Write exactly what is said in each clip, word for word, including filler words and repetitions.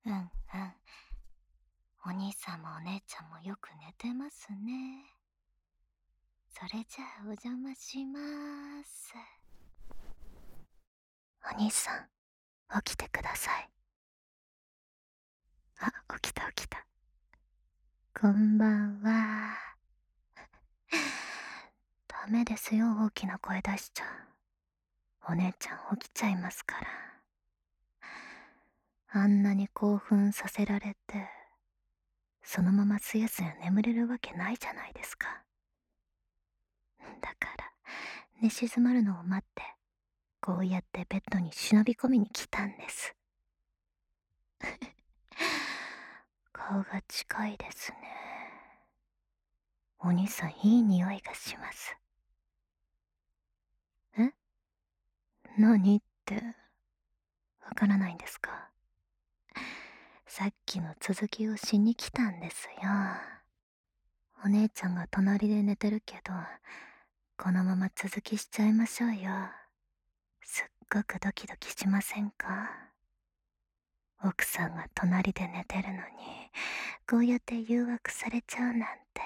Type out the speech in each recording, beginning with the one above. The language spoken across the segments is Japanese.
うんうん。お兄さんもお姉ちゃんもよく寝てますね。それじゃあお邪魔しまーす。お兄さん、起きてください。あ、起きた起きた。こんばんは。ダメですよ、大きな声出しちゃ。お姉ちゃん起きちゃいますから。あんなに興奮させられて、そのまますやすや眠れるわけないじゃないですか。だから寝静まるのを待って、こうやってベッドに忍び込みに来たんです。顔が近いですね。お兄さん、いい匂いがします。え、何ってわからないんですか？さっきの続きをしに来たんですよ。お姉ちゃんが隣で寝てるけど、このまま続きしちゃいましょうよ。すっごくドキドキしませんか？奥さんが隣で寝てるのに、こうやって誘惑されちゃうなんて。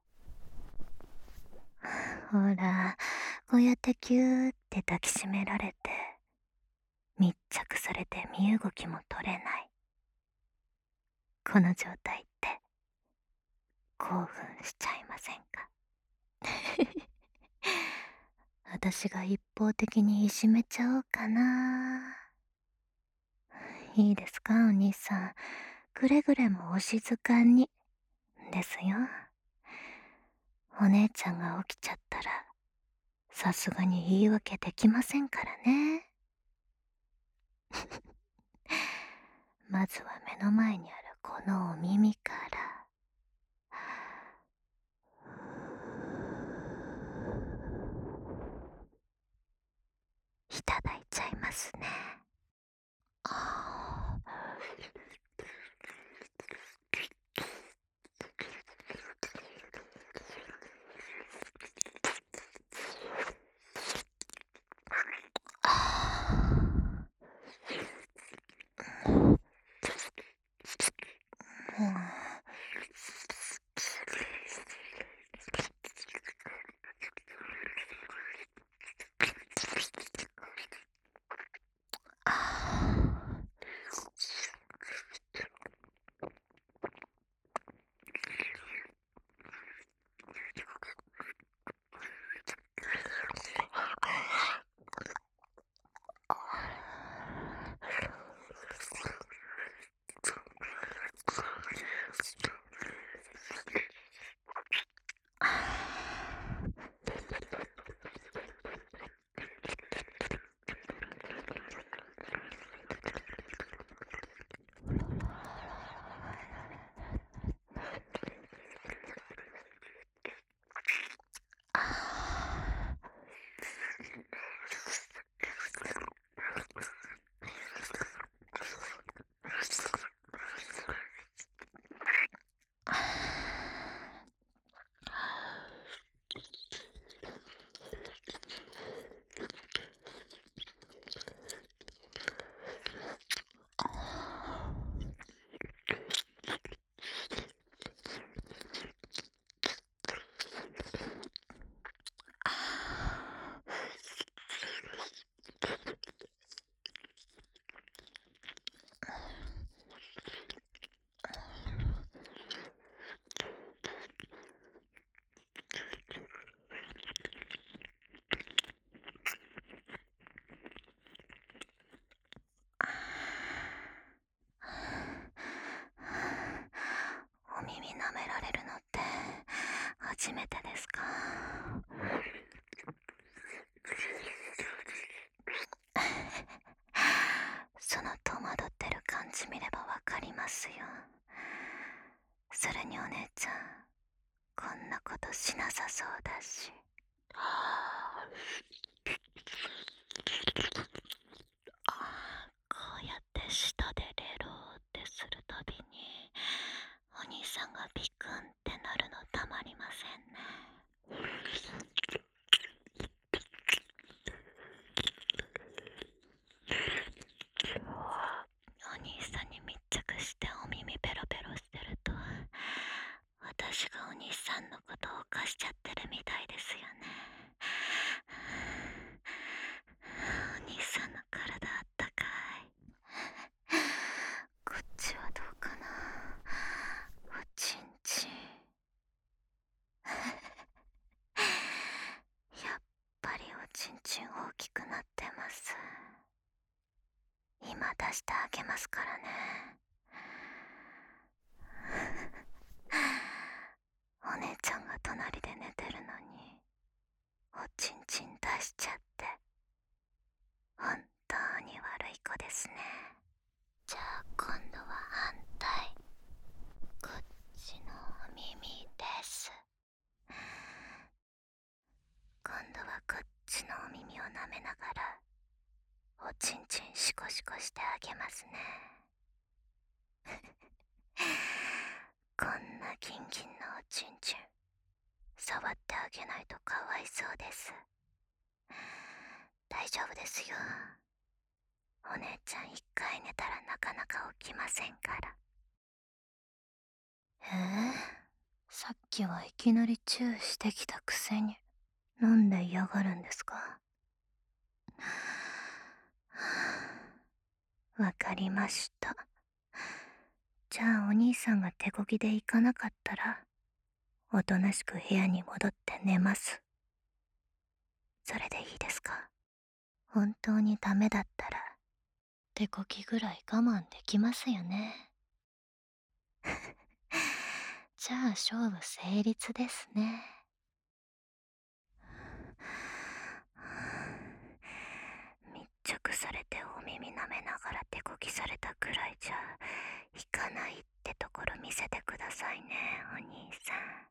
ほら、こうやってキューって抱きしめられて、密着されて身動きも取れない。この状態って興奮しちゃいませんか？私が一方的にいじめちゃおうかな。いいですか、お兄さん。くれぐれもお静かに。ですよ。お姉ちゃんが起きちゃったら、さすがに言い訳できませんからね。まずは目の前にあるこのお耳から。いただいちゃいますね。ああ、うん、あちんちん大きくなってます。今出してあげますからね。お姉ちゃんが隣で寝てるのにおちんちん出しちゃって本当に悪い子ですね。じゃあ今度は反対、こっちのお耳です。今度はこっちのお耳を舐めながらおちんちんシコシコしてあげますね。こんなギンギンのおちんちん触ってあげないとかわいそうです。大丈夫ですよ。お姉ちゃん一回寝たらなかなか起きませんから。えー、さっきはいきなりチューしてきたくせになんで嫌がるんですか？わかりました。じゃあお兄さんが手こぎで行かなかったらおとなしく部屋に戻って寝ます。それでいいですか？本当にダメだったら手こぎぐらい我慢できますよね。じゃあ勝負成立ですね。密着されてお耳舐めながら手こぎされたくらいじゃいかないってところ見せてくださいね、お兄さん。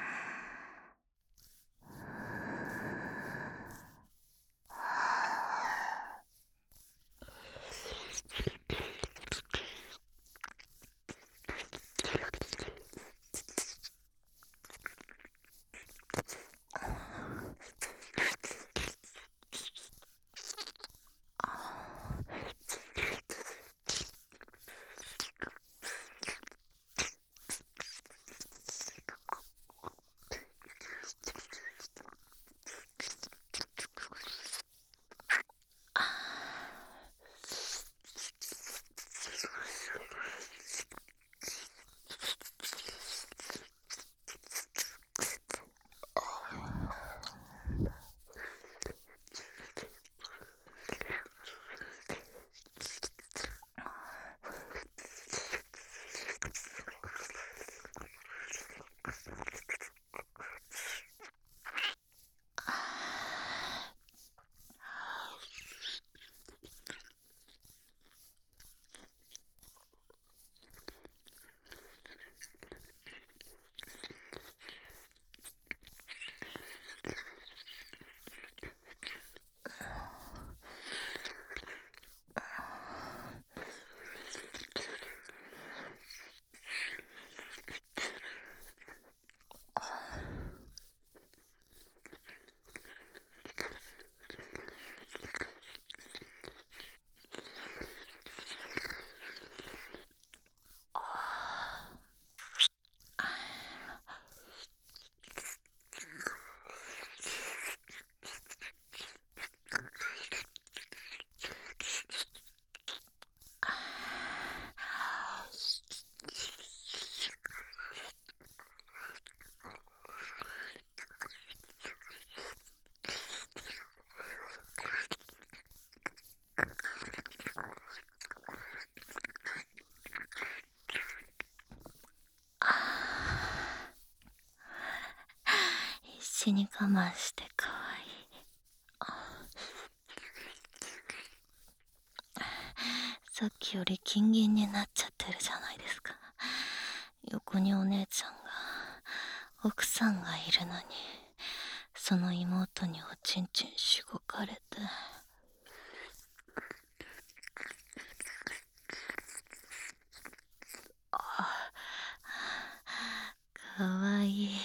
必死に我慢してかわいい。さっきよりギンギンになっちゃってるじゃないですか。横にお姉ちゃんが奥さんがいるのにその妹におちんちんしごかれて。かわいい。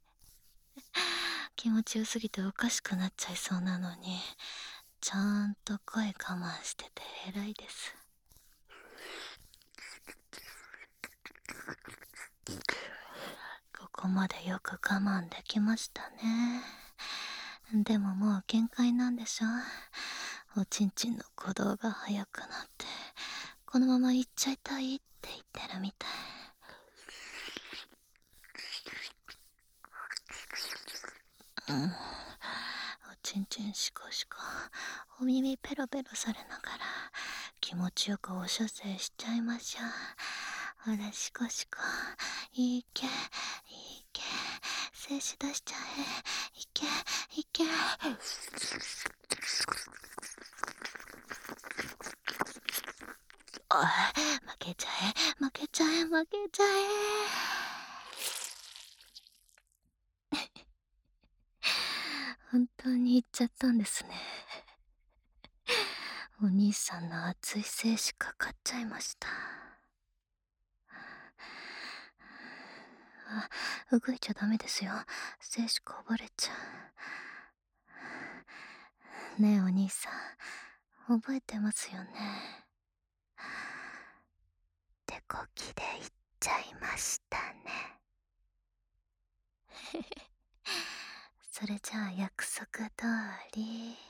気持ちよすぎておかしくなっちゃいそうなのにちゃんと声我慢してて偉いです。ここまでよく我慢できましたね。でももう限界なんでしょ。おちんちんの鼓動が速くなってこのまま行っちゃいたいって言ってるみたい。うん、おちんちんシコシコ、お耳ペロペロされながら気持ちよくお射精しちゃいましょう。ほらシコシコ、いけいけ、精子出しちゃえ、いけいけ。おい、負けちゃえ負けちゃえ負けちゃえ。本当に言っちゃったんですね。お兄さんの熱い精子かかっちゃいました。あ、動いちゃダメですよ。精子こぼれちゃう。ねえお兄さん、覚えてますよね。手こきで言っちゃいましたね。それじゃあ約束通り